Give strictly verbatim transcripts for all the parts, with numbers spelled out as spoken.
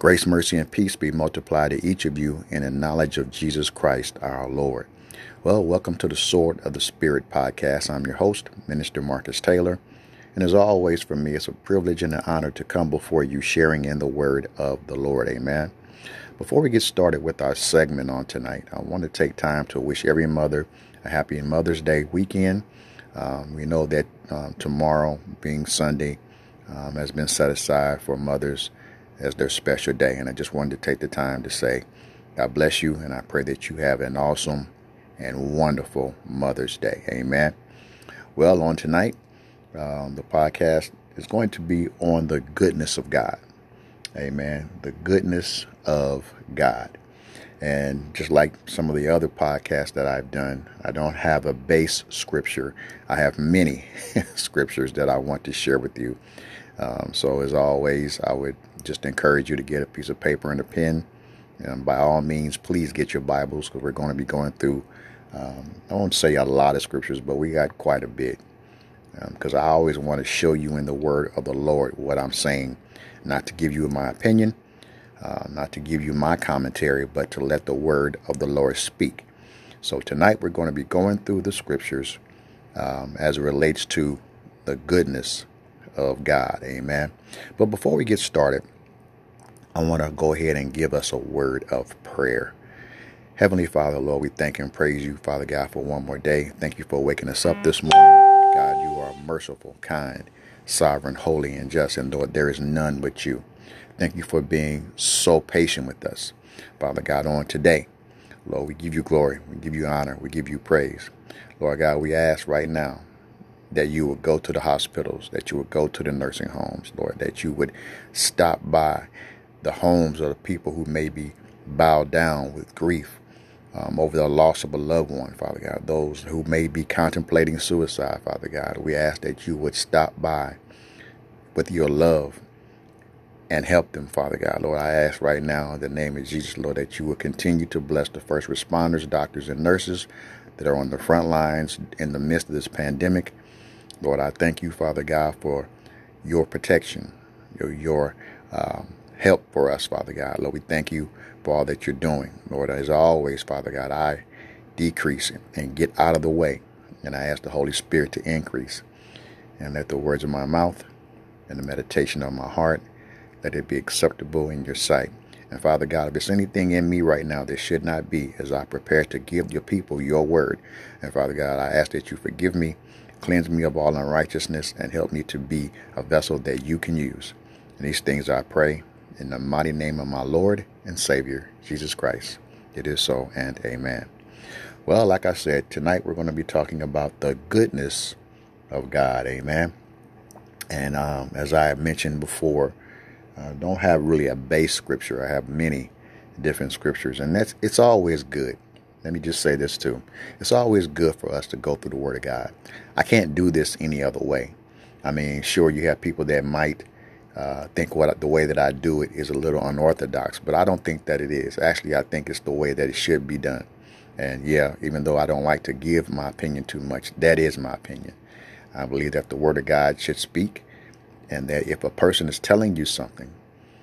Grace, mercy, and peace be multiplied to each of you in the knowledge of Jesus Christ our Lord. Well, welcome to the Sword of the Spirit podcast. I'm your host, Minister Marcus Taylor. And as always, for me, it's a privilege and an honor to come before you sharing in the word of the Lord. Amen. Before we get started with our segment on tonight, I want to take time to wish every mother a happy Mother's Day weekend. Um, we know that um, tomorrow, being Sunday, um, has been set aside for mothers as their special day. And I just wanted to take the time to say, God bless you, and I pray that you have an awesome and wonderful Mother's Day. Amen. Well, on tonight, um, the podcast is going to be on the goodness of God. Amen. The goodness of God. And just like some of the other podcasts that I've done, I don't have a base scripture. I have many scriptures that I want to share with you. Um, so as always, I would just encourage you to get a piece of paper and a pen. And by all means, please get your Bibles, because we're going to be going through, um, I won't say a lot of scriptures, but we got quite a bit. Because um, I always want to show you in the word of the Lord what I'm saying, not to give you my opinion, uh, not to give you my commentary, but to let the word of the Lord speak. So tonight we're going to be going through the scriptures um, as it relates to the goodness of God. Amen. But before we get started, I want to go ahead and give us a word of prayer. Heavenly Father, Lord, we thank and praise you, Father God, for one more day. Thank you for waking us up this morning. God, you are merciful, kind, sovereign, holy, and just, and Lord, there is none but you. Thank you for being so patient with us, Father God, on today. Lord, we give you glory, we give you honor, we give you praise. Lord God, we ask right now that you would go to the hospitals, that you would go to the nursing homes, Lord, that you would stop by the homes of the people who may be bowed down with grief um, over the loss of a loved one, Father God. Those who may be contemplating suicide, Father God, we ask that you would stop by with your love and help them, Father God. Lord, I ask right now in the name of Jesus, Lord, that you would continue to bless the first responders, doctors, and nurses that are on the front lines in the midst of this pandemic. Lord, I thank you, Father God, for your protection, your, your um, help for us, Father God. Lord, we thank you for all that you're doing. Lord, as always, Father God, I decrease and get out of the way. And I ask the Holy Spirit to increase. And let the words of my mouth and the meditation of my heart, let it be acceptable in your sight. And Father God, if there's anything in me right now that should not be, as I prepare to give your people your word, and Father God, I ask that you forgive me, cleanse me of all unrighteousness, and help me to be a vessel that you can use. And these things I pray in the mighty name of my Lord and Savior, Jesus Christ. It is so, and amen. Well, like I said, tonight we're going to be talking about the goodness of God. Amen. And um, as I mentioned before, I don't have really a base scripture. I have many different scriptures, and that's it's always good. Let me just say this too. It's always good for us to go through the Word of God. I can't do this any other way. I mean, sure, you have people that might uh, think what the way that I do it is a little unorthodox, but I don't think that it is. Actually, I think it's the way that it should be done. And yeah, even though I don't like to give my opinion too much, that is my opinion. I believe that the Word of God should speak, and that if a person is telling you something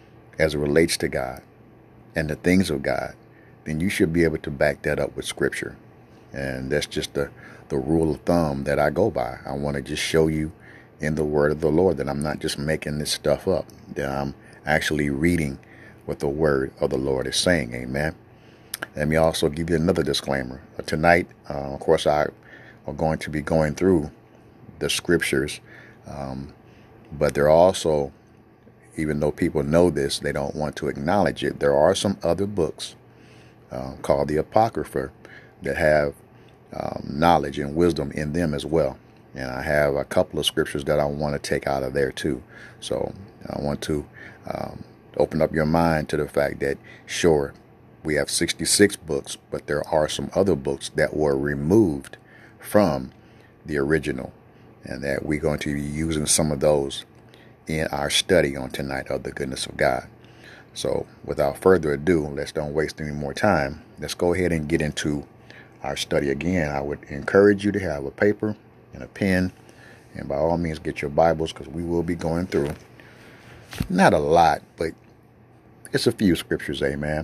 as it relates to God and the things of God, then you should be able to back that up with scripture. And that's just the, the rule of thumb that I go by. I want to just show you in the word of the Lord that I'm not just making this stuff up, that I'm actually reading what the word of the Lord is saying. Amen. Let me also give you another disclaimer. Tonight, uh, of course, I are going to be going through the scriptures, um, but there are also, even though people know this, they don't want to acknowledge it, there are some other books Um, called the Apocrypha that have um, knowledge and wisdom in them as well. And I have a couple of scriptures that I want to take out of there too. So I want to um, open up your mind to the fact that, sure, we have sixty-six books, but there are some other books that were removed from the original, and that we're going to be using some of those in our study on tonight of the goodness of God. So without further ado, let's don't waste any more time. Let's go ahead and get into our study again. I would encourage you to have a paper and a pen, and by all means get your Bibles, because we will be going through not a lot, but It's a few scriptures, amen.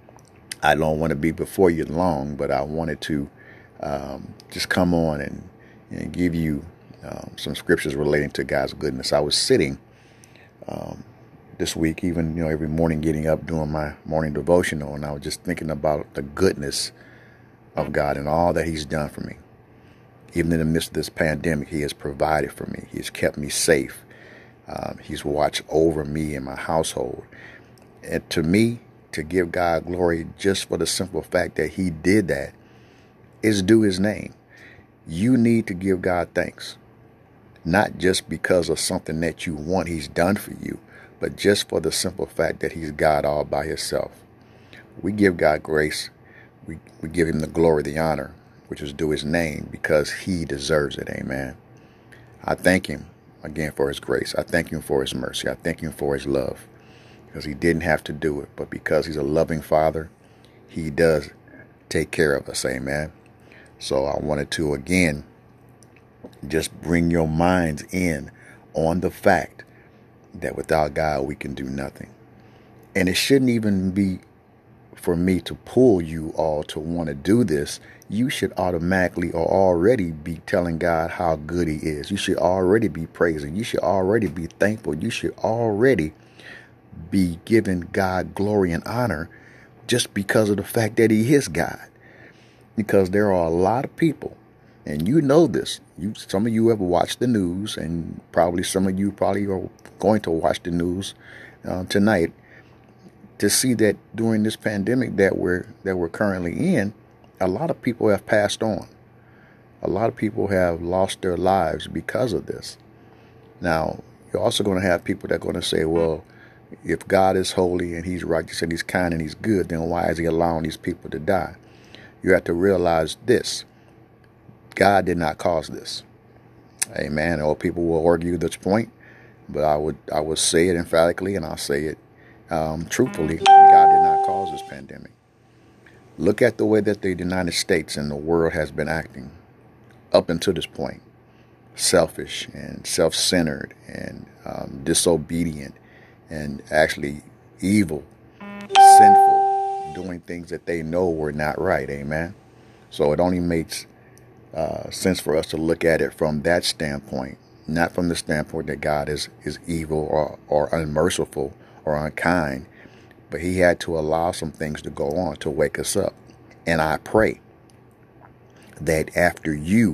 I don't want to be before you long, but I wanted to um, just come on and, and give you um, some scriptures relating to God's goodness. I was sitting um, this week, even, you know, every morning getting up, doing my morning devotional, and I was just thinking about the goodness of God and all that he's done for me. Even in the midst of this pandemic, he has provided for me. He has kept me safe. Um, he's watched over me and my household. And to me, to give God glory just for the simple fact that he did that is due his name. You need to give God thanks, not just because of something that you want he's done for you, but just for the simple fact that he's God all by himself. We give God grace. We, we give him the glory, the honor, which is due his name, because he deserves it. Amen. I thank him again for his grace. I thank him for his mercy. I thank him for his love, because he didn't have to do it, but because he's a loving father, he does take care of us. Amen. So I wanted to, again, just bring your minds in on the fact that without God, we can do nothing. And it shouldn't even be for me to pull you all to want to do this. You should automatically or already be telling God how good he is. You should already be praising. You should already be thankful. You should already be giving God glory and honor just because of the fact that he is God. Because there are a lot of people, and you know this, you, some of you have watched the news, and probably some of you probably are going to watch the news uh, tonight, to see that during this pandemic that we're that we're currently in, a lot of people have passed on. A lot of people have lost their lives because of this. Now, you're also going to have people that are going to say, well, if God is holy and he's righteous and he's kind and he's good, then why is he allowing these people to die? You have to realize this. God did not cause this. Amen. Or people will argue this point, but I would I would say it emphatically, and I'll say it um, truthfully. God did not cause this pandemic. Look at the way that the United States and the world has been acting up until this point. Selfish and self-centered and um, disobedient and actually evil, sinful, doing things that they know were not right. Amen. So it only makes uh, sense for us to look at it from that standpoint, not from the standpoint that God is, is evil or, or unmerciful or unkind, but he had to allow some things to go on to wake us up. And I pray that after you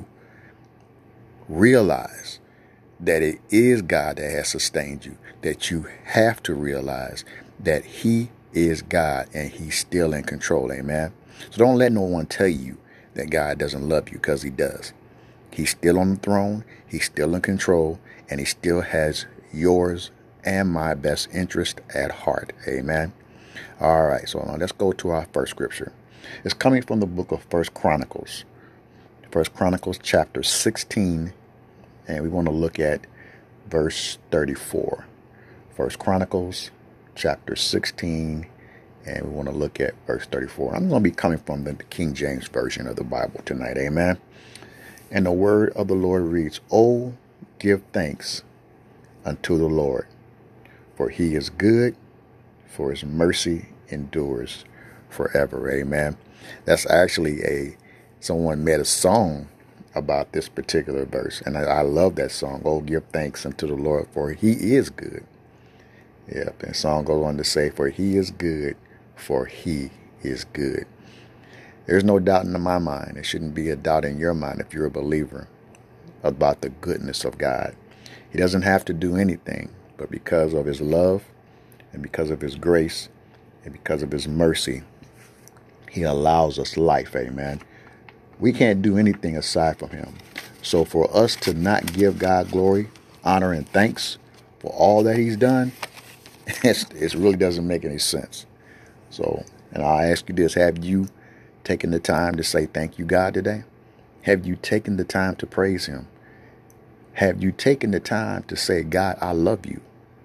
realize that it is God that has sustained you, that you have to realize that he is God and he's still in control. Amen. So don't let no one tell you that God doesn't love you, because he does. He's still on the throne. He's still in control, and he still has yours and my best interest at heart. Amen. All right. So now let's go to our first scripture. It's coming from the book of First Chronicles. First Chronicles chapter sixteen. And we want to look at verse thirty-four. First Chronicles chapter sixteen. And we want to look at verse thirty-four. I'm going to be coming from the King James Version of the Bible tonight. Amen. And the word of the Lord reads, "Oh, give thanks unto the Lord, for he is good, for his mercy endures forever." Amen. That's actually a, someone made a song about this particular verse. And I, I love that song. "Oh, give thanks unto the Lord, for he is good." Yep. And the song goes on to say, "For he is good, for he is good." There's no doubt in my mind. There shouldn't be a doubt in your mind if you're a believer about the goodness of God. He doesn't have to do anything, but because of his love and because of his grace and because of his mercy, he allows us life. Amen. We can't do anything aside from him. So for us to not give God glory, honor, and thanks for all that he's done, it's, it really doesn't make any sense. So, and I'll ask you this, have you taken the time to say thank you, God, today? Have you taken the time to praise him? Have you taken the time to say, God, I love you?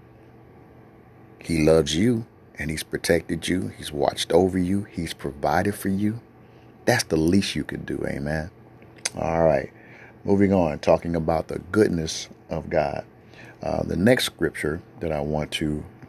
He loves you, and he's protected you. He's watched over you. He's provided for you. That's the least you could do. Amen. All right. Moving on, talking about the goodness of God. Uh, the next scripture that I want to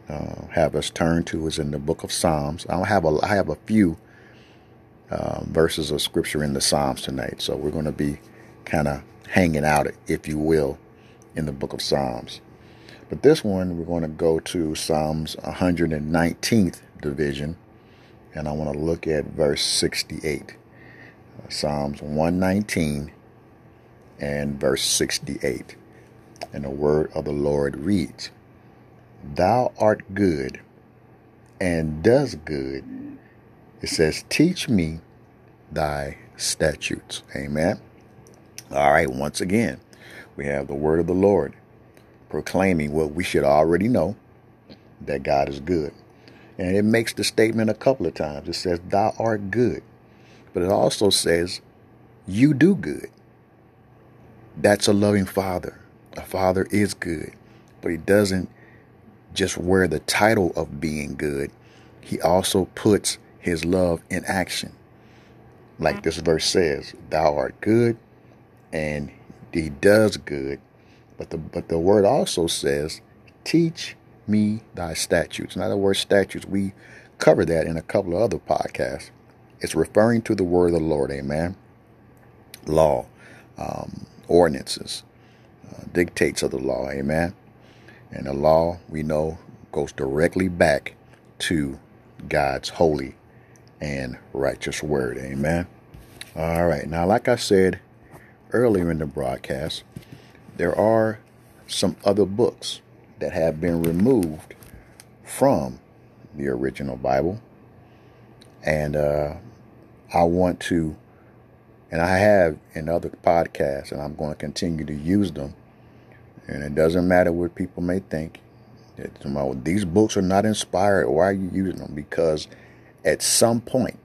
uh, have us turn to is in the book of Psalms. I have a I have a few uh, verses of scripture in the Psalms tonight, so we're going to be kind of hanging out, if you will, in the book of Psalms. But this one, we're going to go to Psalms one hundred nineteenth division, and I want to look at verse sixty-eight. Uh, Psalms one nineteen and verse sixty-eight. And the word of the Lord reads, "Thou art good and does good." It says, "Teach me thy statutes." Amen. All right, once again, we have the word of the Lord proclaiming what we should already know, that God is good. And it makes the statement a couple of times. It says, "Thou art good." But it also says, "You do good." That's a loving Father. A Father is good, but he doesn't just wear the title of being good. He also puts his love in action. Like this verse says, "Thou art good," and he does good. But the but the word also says, "Teach me thy statutes." Now, the word statutes, we covered that in a couple of other podcasts. It's referring to the word of the Lord, amen. Law, um, ordinances, uh, dictates of the law, amen. And the law, we know, goes directly back to God's holy and righteous word, amen. All right, now, like I said earlier in the broadcast, there are some other books that have been removed from the original Bible. And uh, I want to, and I have in other podcasts, and I'm going to continue to use them. And it doesn't matter what people may think. It's, well, these books are not inspired. Why are you using them? Because at some point,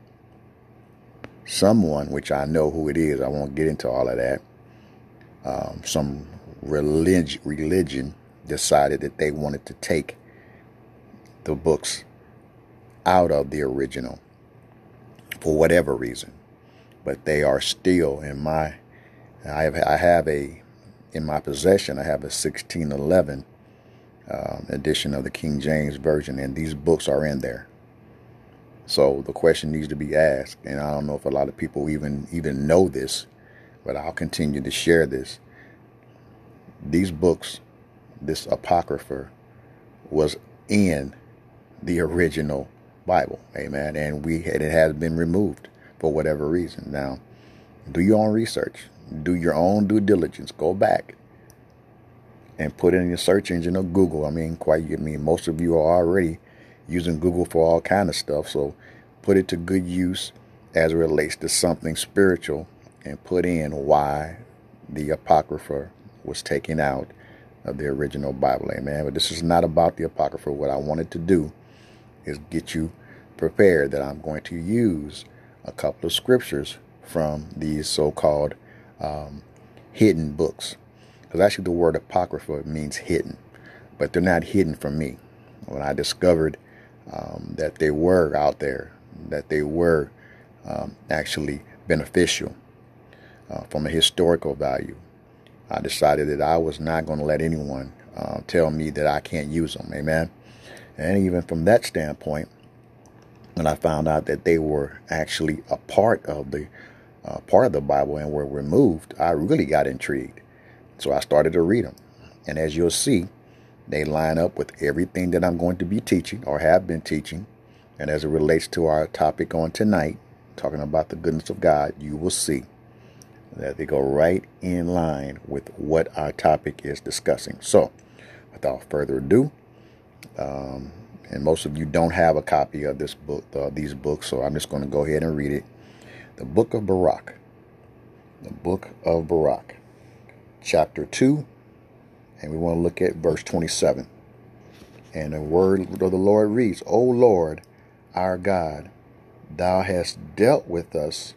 someone, which I know who it is, I won't get into all of that, um, some Religion, religion decided that they wanted to take the books out of the original for whatever reason, but they are still in my. I have I have a in my possession. I have a sixteen eleven um, edition of the King James Version, and these books are in there. So the question needs to be asked, and I don't know if a lot of people even even know this, but I'll continue to share this. These books, this Apocrypha, was in the original Bible, amen, and we and it has been removed for whatever reason. Now, do your own research, do your own due diligence, go back and put in your search engine of Google. I mean, quite, I mean, most of you are already using Google for all kind of stuff, so put it to good use as it relates to something spiritual, and put in why the Apocrypha was taken out of the original Bible, amen. But this is not about the Apocrypha. What I wanted to do is get you prepared that I'm going to use a couple of scriptures from these so-called um, hidden books. Because actually the word Apocrypha means hidden, but they're not hidden from me. When I discovered um, that they were out there, that they were um, actually beneficial uh, from a historical value, I decided that I was not going to let anyone uh, tell me that I can't use them, amen. And even from that standpoint, when I found out that they were actually a part of the uh, part of the Bible and were removed, I really got intrigued. So I started to read them. And as you'll see, they line up with everything that I'm going to be teaching or have been teaching. And as it relates to our topic on tonight, talking about the goodness of God, you will see that they go right in line with what our topic is discussing. So, without further ado, um, and most of you don't have a copy of this book, uh, these books, so I'm just going to go ahead and read it. The Book of Baruch. The Book of Baruch, chapter two, and we want to look at verse twenty-seven. And the word of the Lord reads, "O Lord, our God, thou hast dealt with us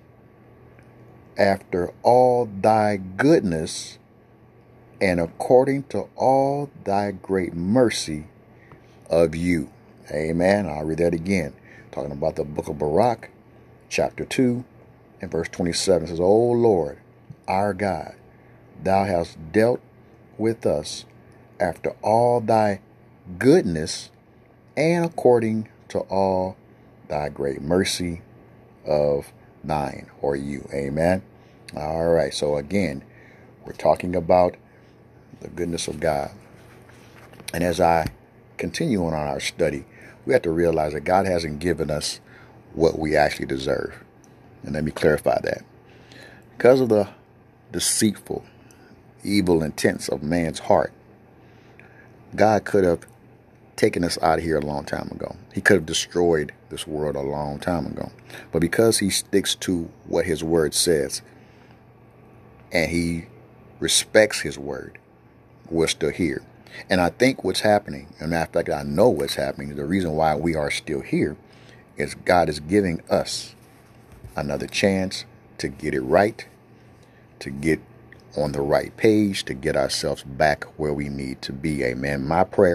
after all thy goodness and according to all thy great mercy of you." Amen. I'll read that again. Talking about the book of Baruch, chapter two, and verse twenty-seven. It says, "O Lord, our God, thou hast dealt with us after all thy goodness and according to all thy great mercy of thine or you. Amen. All right. So again, we're talking about the goodness of God. And as I continue on our study, we have to realize that God hasn't given us what we actually deserve. And let me clarify that. Because of the deceitful, evil intents of man's heart, God could have taken us out of here a long time ago. He could have destroyed this world a long time ago. But because he sticks to what his word says, and he respects his word, we're still here. And I think what's happening, and matter of fact, I know what's happening, the reason why we are still here is God is giving us another chance to get it right, to get on the right page, to get ourselves back where we need to be. Amen. My prayer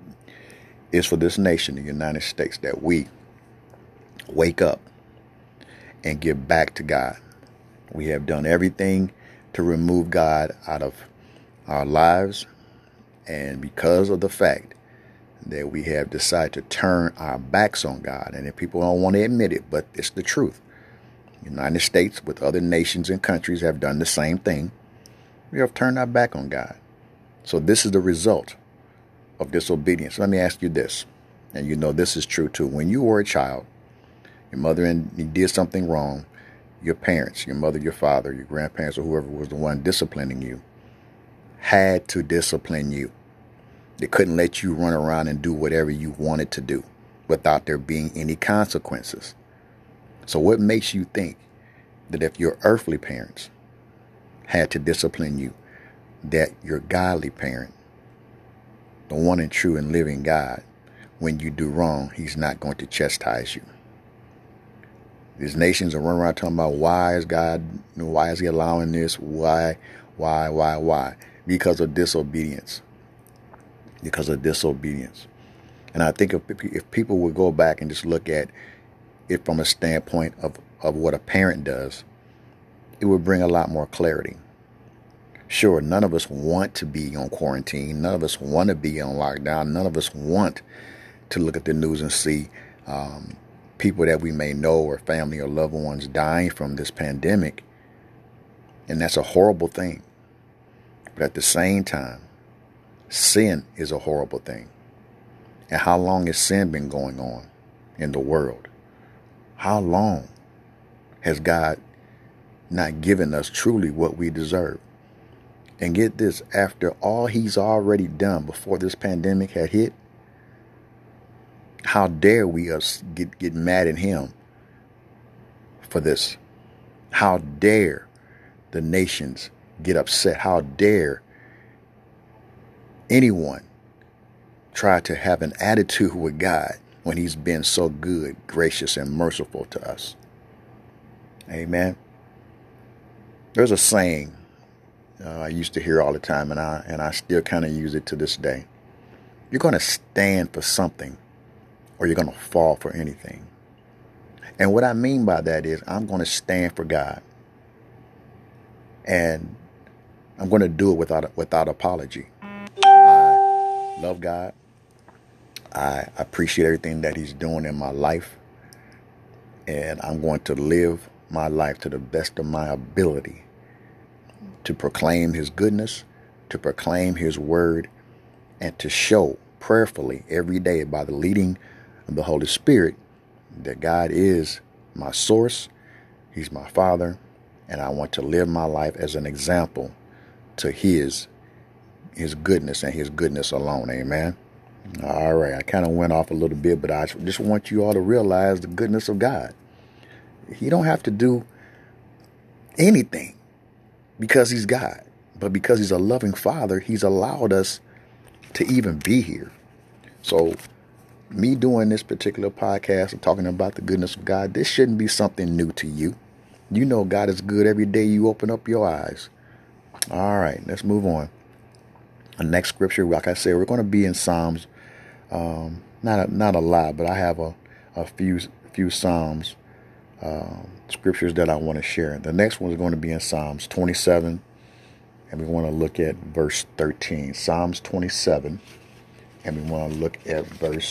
is for this nation, the United States, that we wake up and get back to God. We have done everything to remove God out of our lives. And because of the fact that we have decided to turn our backs on God, and if people don't want to admit it, but it's the truth. The United States with other nations and countries have done the same thing. We have turned our back on God. So this is the result of disobedience. Let me ask you this, and you know this is true too. When you were a child, your mother and you did something wrong, your parents, your mother, your father, your grandparents, or whoever was the one disciplining you, had to discipline you. They couldn't let you run around and do whatever you wanted to do without there being any consequences. So what makes you think that if your earthly parents had to discipline you, that your godly parent, the one and true and living God, when you do wrong, he's not going to chastise you? These nations are running around talking about, why is God, why is he allowing this? Why, why, why, why? Because of disobedience. Because of disobedience. And I think if, if people would go back and just look at it from a standpoint of, of what a parent does, it would bring a lot more clarity. Sure, none of us want to be on quarantine. None of us want to be on lockdown. None of us want to look at the news and see um, people that we may know or family or loved ones dying from this pandemic. And that's a horrible thing. But at the same time, sin is a horrible thing. And how long has sin been going on in the world? How long has God not given us truly what we deserve? And get this, after all he's already done before this pandemic had hit, how dare we us get, get mad at him for this? How dare the nations get upset? How dare anyone try to have an attitude with God when he's been so good, gracious, and merciful to us? Amen. There's a saying uh, I used to hear all the time, and I and I still kind of use it to this day. You're going to stand for something, or you're going to fall for anything. And what I mean by that is I'm going to stand for God, and I'm going to do it without without apology. I love God. I appreciate everything that he's doing in my life, and I'm going to live my life to the best of my ability to proclaim his goodness, to proclaim his word, and to show prayerfully every day by the leading of the Holy Spirit that God is my source, he's my Father, and I want to live my life as an example to his his goodness and his goodness alone. Amen. All right, I kind of went off a little bit, but I just want you all to realize the goodness of God. He don't have to do anything because he's God, but because he's a loving Father, he's allowed us to even be here. So me doing this particular podcast and talking about the goodness of God, this shouldn't be something new to you. You know God is good every day you open up your eyes. All right, let's move on. The next scripture, like I said, we're going to be in Psalms. Um, not a, not a lot, but I have a, a few few Psalms um, scriptures that I want to share. The next one is going to be in Psalms twenty-seven, and we want to look at verse thirteen. Psalms twenty-seven, and we want to look at verse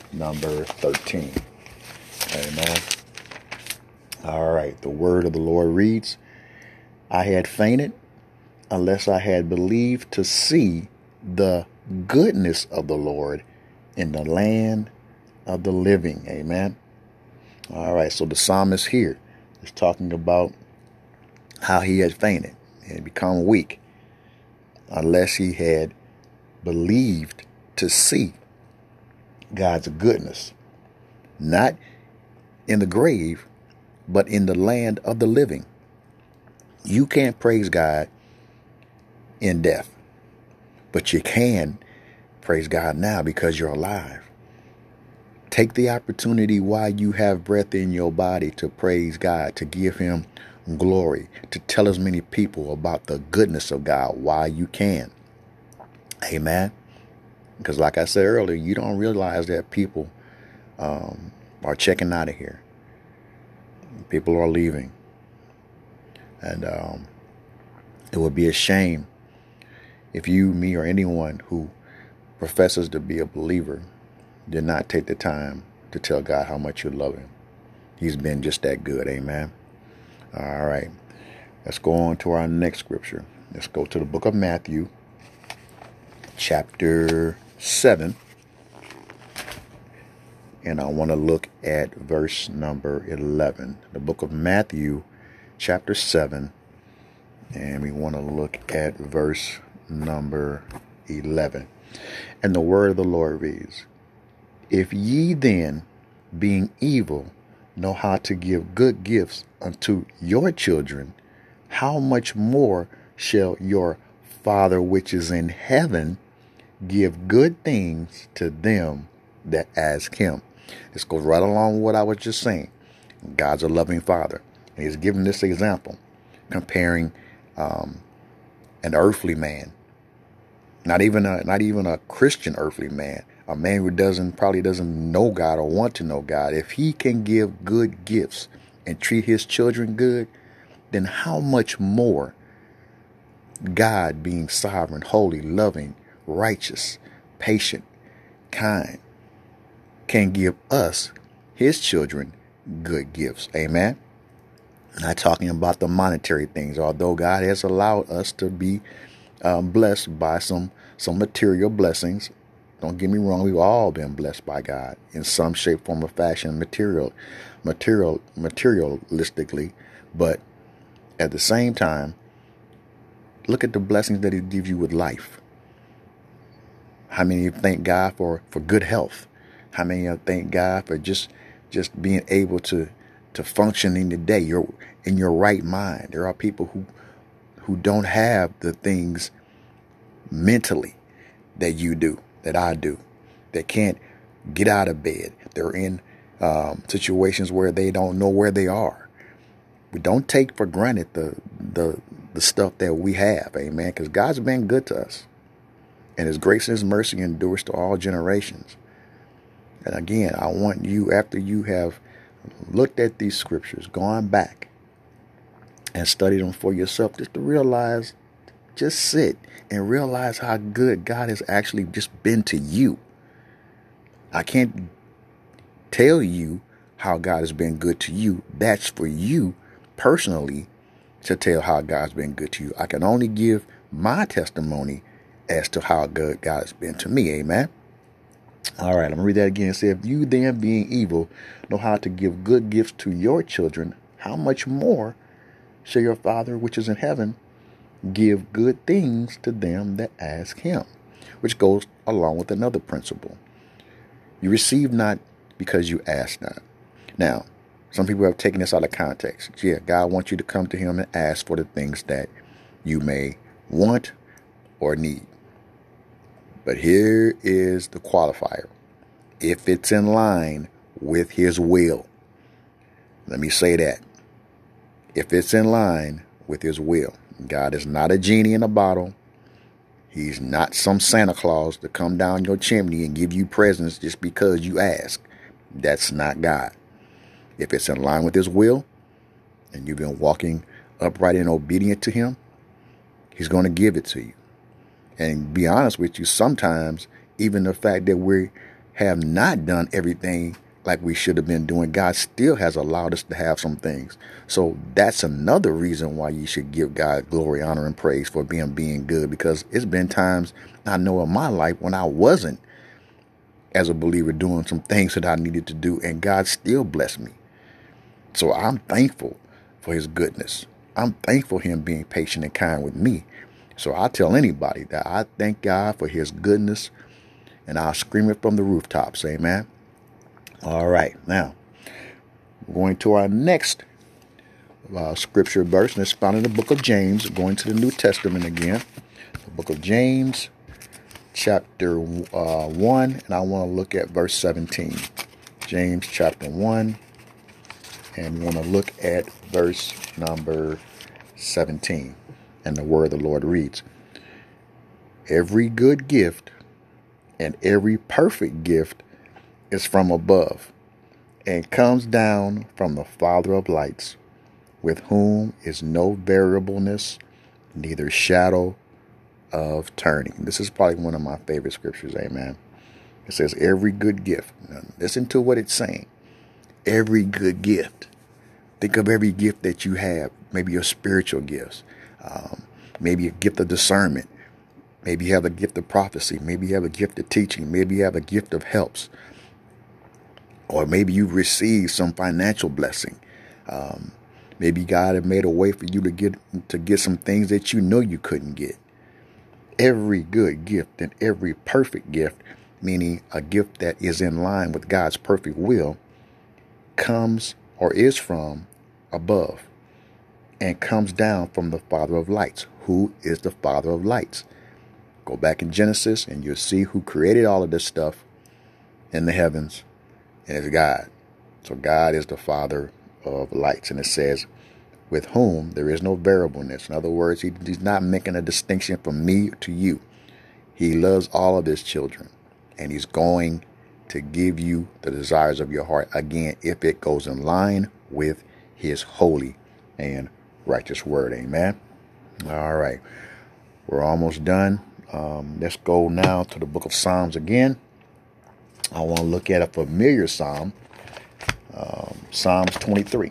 number thirteen. Amen. All right. The word of the Lord reads, I had fainted unless I had believed to see the goodness of the Lord in the land of the living. Amen. All right. So the psalmist here is talking about how he had fainted and become weak unless he had believed to see God's goodness, not in the grave, but in the land of the living. You can't praise God in death, but you can praise God now because you're alive. Take the opportunity while you have breath in your body to praise God, to give him glory, to tell as many people about the goodness of God while you can. Amen. Because like I said earlier, you don't realize that people um, are checking out of here. People are leaving. And um, it would be a shame if you, me, or anyone who professes to be a believer did not take the time to tell God how much you love him. He's been just that good. Amen. All right. Let's go on to our next scripture. Let's go to the book of Matthew, chapter seven. And I want to look at verse number eleven. The book of Matthew, chapter seven. And we want to look at verse number eleven. And the word of the Lord reads, If ye then, being evil, know how to give good gifts unto your children, how much more shall your Father which is in heaven give good things to them that ask him? This goes right along with what I was just saying. God's a loving Father. And he's giving this example, comparing um, an earthly man, not even a, not even a Christian earthly man, a man who doesn't probably doesn't know God or want to know God. If he can give good gifts and treat his children good, then how much more God, being sovereign, holy, loving, righteous, patient, kind, can give us, his children, good gifts. Amen. Not talking about the monetary things, although God has allowed us to be um, blessed by some some material blessings. Don't get me wrong, we've all been blessed by God in some shape, form, or fashion, material, material, materialistically. But at the same time, look at the blessings that he gives you with life. How many of you thank God for, for good health? How many of you thank God for just just being able to to function in the day? You're in your right mind. There are people who who don't have the things mentally that you do, that I do, that can't get out of bed. They're in um, situations where they don't know where they are. We don't take for granted the the the stuff that we have, amen, because God's been good to us. And his grace and his mercy endures to all generations. And again, I want you, after you have looked at these scriptures, gone back and studied them for yourself, just to realize, just sit and realize how good God has actually just been to you. I can't tell you how God has been good to you. That's for you personally to tell how God's been good to you. I can only give my testimony as to how good God has been to me. Amen. All right, I'm going to read that again. It says, if you then, being evil, know how to give good gifts to your children, how much more shall your Father which is in heaven give good things to them that ask him? Which goes along with another principle. You receive not because you ask not. Now, some people have taken this out of context. Yeah, God wants you to come to him and ask for the things that you may want or need. But here is the qualifier. If it's in line with his will. Let me say that. If it's in line with his will. God is not a genie in a bottle. He's not some Santa Claus to come down your chimney and give you presents just because you ask. That's not God. If it's in line with his will and you've been walking upright and obedient to him, he's going to give it to you. And be honest with you, sometimes even the fact that we have not done everything like we should have been doing, God still has allowed us to have some things. So that's another reason why you should give God glory, honor, and praise for being being good, because it's been times I know in my life when I wasn't, as a believer, doing some things that I needed to do, and God still blessed me. So I'm thankful for his goodness. I'm thankful for him being patient and kind with me. So I tell anybody that I thank God for his goodness, and I'll scream it from the rooftops. Amen. All right. Now, going to our next uh, scripture verse, and it's found in the book of James, going to the New Testament again. The book of James, chapter uh, one, and I want to look at verse seventeen. James chapter one, and we want to look at verse number seventeen. And the word of the Lord reads, "Every good gift and every perfect gift is from above, and comes down from the Father of lights, with whom is no variableness, neither shadow of turning." This is probably one of my favorite scriptures. Amen. It says every good gift. Now, listen to what it's saying. Every good gift. Think of every gift that you have. Maybe your spiritual gifts. Um, maybe a gift of discernment. Maybe you have a gift of prophecy. Maybe you have a gift of teaching. Maybe you have a gift of helps. Or maybe you've received some financial blessing. Um, maybe God has made a way for you to get to get some things that you know you couldn't get. Every good gift and every perfect gift, meaning a gift that is in line with God's perfect will, comes or is from above and comes down from the Father of lights. Who is the Father of lights? Go back in Genesis and you'll see who created all of this stuff in the heavens. And it's God. So God is the Father of lights. And it says, with whom there is no variableness. In other words, he, he's not making a distinction from me to you. He loves all of his children. And he's going to give you the desires of your heart. Again, if it goes in line with his holy and righteous word. Amen. All right. We're almost done. Um, let's go now to the book of Psalms again. I want to look at a familiar psalm, um, Psalms twenty-three.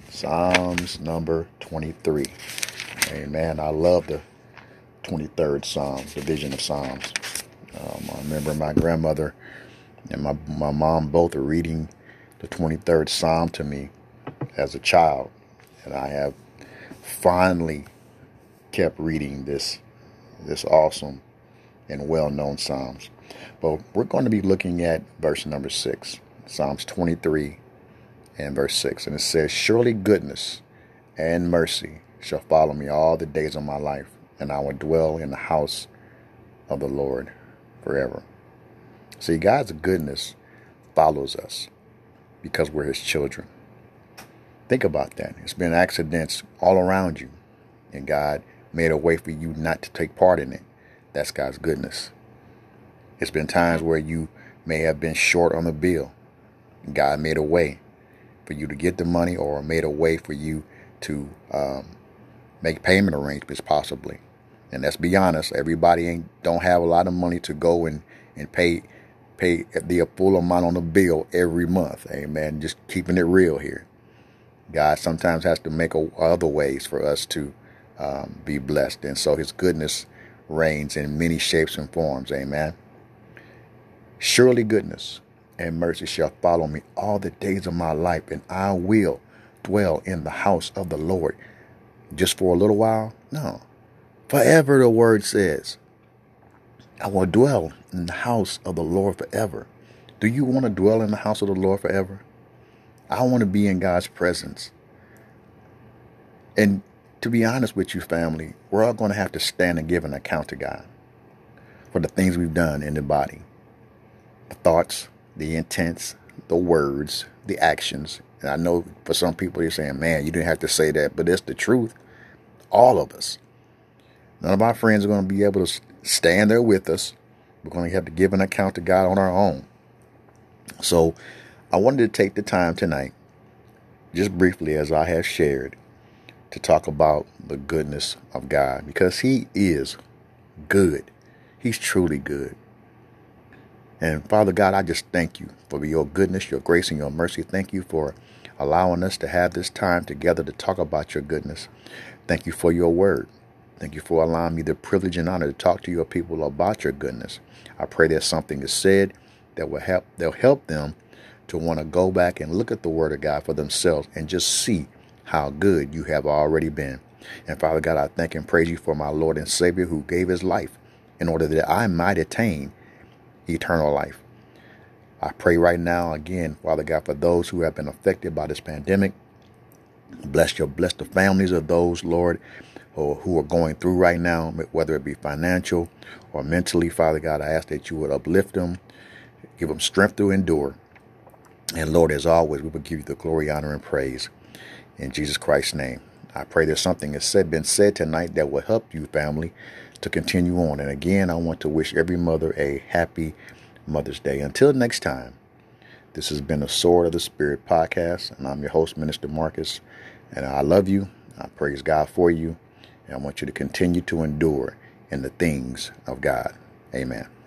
Psalms number twenty-three. Amen. I love the twenty-third Psalm, division of Psalms. Um, I remember my grandmother and my, my mom both are reading the twenty-third Psalm to me as a child. And I have finally kept reading this, this awesome and well-known Psalms. But we're going to be looking at verse number six, Psalms twenty-three and verse six. And it says, "Surely goodness and mercy shall follow me all the days of my life, and I will dwell in the house of the Lord forever." See, God's goodness follows us because we're his children. Think about that. It's been accidents all around you, and God made a way for you not to take part in it. That's God's goodness. It's been times where you may have been short on the bill. God made a way for you to get the money, or made a way for you to um, make payment arrangements possibly. And let's be honest, everybody ain't don't have a lot of money to go and, and pay pay the full amount on the bill every month. Amen. Just keeping it real here. God sometimes has to make a, other ways for us to um, be blessed. And so his goodness reigns in many shapes and forms. Amen. "Surely goodness and mercy shall follow me all the days of my life, and I will dwell in the house of the Lord." Just for a little while? No. Forever, the word says. I will dwell in the house of the Lord forever. Do you want to dwell in the house of the Lord forever? I want to be in God's presence. And to be honest with you, family, we're all going to have to stand and give an account to God for the things we've done in the body. The thoughts, the intents, the words, the actions. And I know for some people you're saying, man, you didn't have to say that, but it's the truth. All of us. None of our friends are going to be able to stand there with us. We're going to have to give an account to God on our own. So I wanted to take the time tonight, just briefly as I have shared, to talk about the goodness of God, because he is good. He's truly good. And Father God, I just thank you for your goodness, your grace, and your mercy. Thank you for allowing us to have this time together to talk about your goodness. Thank you for your word. Thank you for allowing me the privilege and honor to talk to your people about your goodness. I pray that something is said that will help, they'll help them to want to go back and look at the word of God for themselves and just see how good you have already been. And Father God, I thank and praise you for my Lord and Savior who gave his life in order that I might attain eternal life. I pray right now again, Father God, for those who have been affected by this pandemic. Bless your, bless the families of those, Lord, who, who are going through right now, whether it be financial or mentally. Father God, I ask that you would uplift them, give them strength to endure. And Lord, as always, we will give you the glory, honor, and praise in Jesus Christ's name. I pray there's something has said, been said tonight that will help you, family, to continue on. And again, I want to wish every mother a happy Mother's Day. Until next time, this has been the Sword of the Spirit podcast, and I'm your host, Minister Marcus. And I love you. I praise God for you. And I want you to continue to endure in the things of God. Amen.